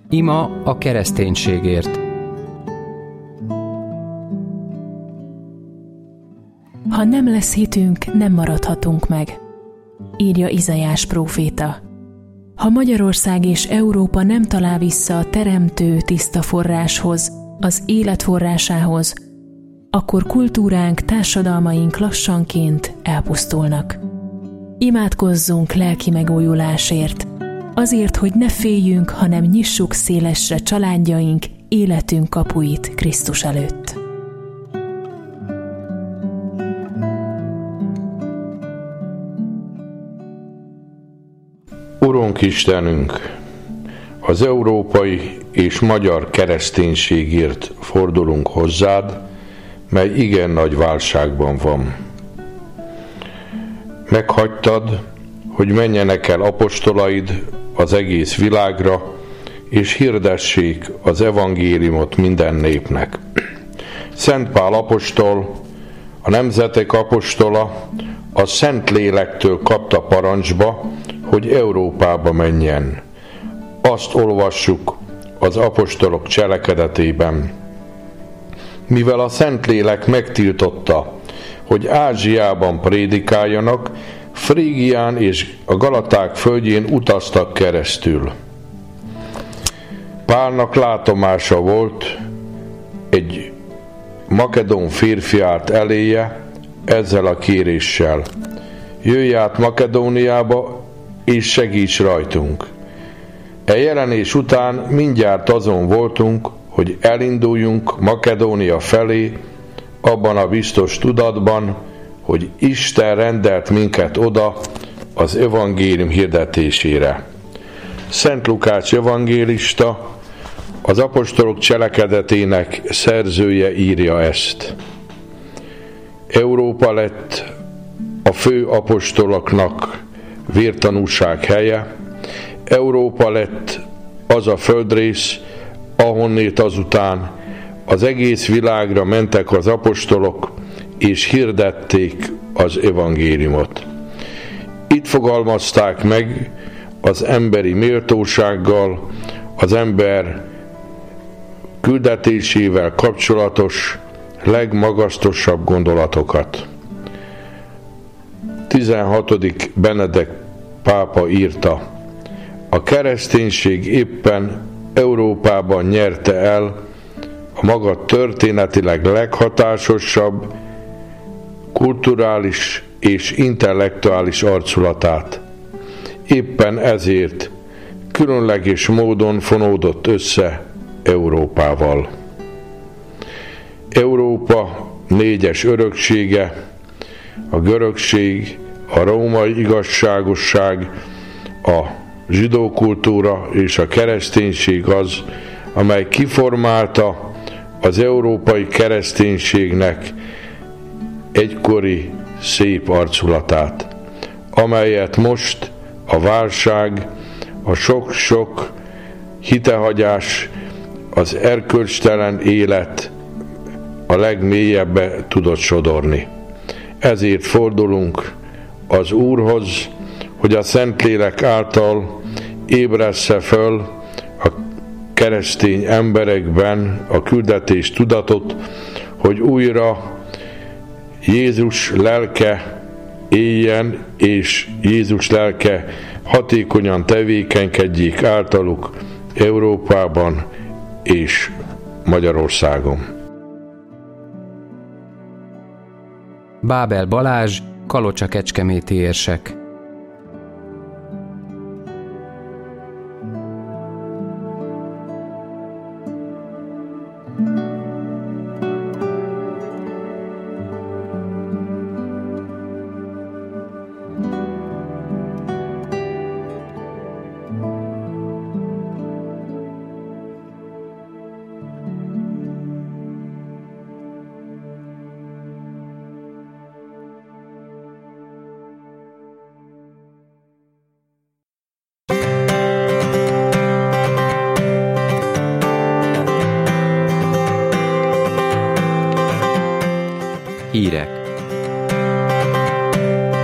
Ima a kereszténységért. Ha nem lesz hitünk, nem maradhatunk meg, írja Izaiás próféta. Ha Magyarország és Európa nem talál vissza a teremtő tiszta forráshoz, az élet forrásához, akkor kultúránk, társadalmaink lassanként elpusztulnak. Imádkozzunk lelki megújulásért, azért, hogy ne féljünk, hanem nyissuk szélesre családjaink, életünk kapuit Krisztus előtt. Urunk Istenünk, az európai és magyar kereszténységért fordulunk hozzád, mely igen nagy válságban van. Meghagytad, hogy menjenek el apostolaid az egész világra, és hirdessék az evangéliumot minden népnek. Szent Pál apostol, a nemzetek apostola, a Szentlélektől kapta parancsba, hogy Európába menjen. Azt olvassuk az apostolok cselekedetében. Mivel a Szentlélek megtiltotta, hogy Ázsiában prédikáljanak, Frígián és a Galaták földjén utaztak keresztül. Pálnak látomása volt, egy makedón férfi állt eléje ezzel a kéréssel: jöjj át Makedóniába, és segíts rajtunk. E jelenés után mindjárt azon voltunk, hogy elinduljunk Makedónia felé, abban a biztos tudatban, hogy Isten rendelt minket oda az evangélium hirdetésére. Szent Lukács evangélista, az apostolok cselekedetének szerzője írja ezt. Európa lett a fő apostoloknak vértanúság helye, Európa lett az a földrész, ahonnét azután az egész világra mentek az apostolok, és hirdették az evangéliumot. Itt fogalmazták meg az emberi méltósággal, az ember küldetésével kapcsolatos legmagasztosabb gondolatokat. 16. Benedek pápa írta: a kereszténység éppen Európában nyerte el a maga történetileg leghatásosabb, kulturális és intellektuális arculatát. Éppen ezért különleges módon fonódott össze Európával. Európa négyes öröksége, a görögség, a római igazságosság, a zsidó kultúra és a kereszténység az, amely kiformálta az európai kereszténységnek egykori szép arculatát, amelyet most a válság, a sok-sok hitehagyás, az erkölcstelen élet a legmélyebbe tudott sodorni. Ezért fordulunk az Úrhoz, hogy a Szentlélek által ébressze föl a keresztény emberekben a küldetés tudatot, hogy újra Jézus lelke éljen, és Jézus lelke hatékonyan tevékenykedjék általuk Európában és Magyarországon. Bábel Balázs, Kalocsa kecskeméti érsek.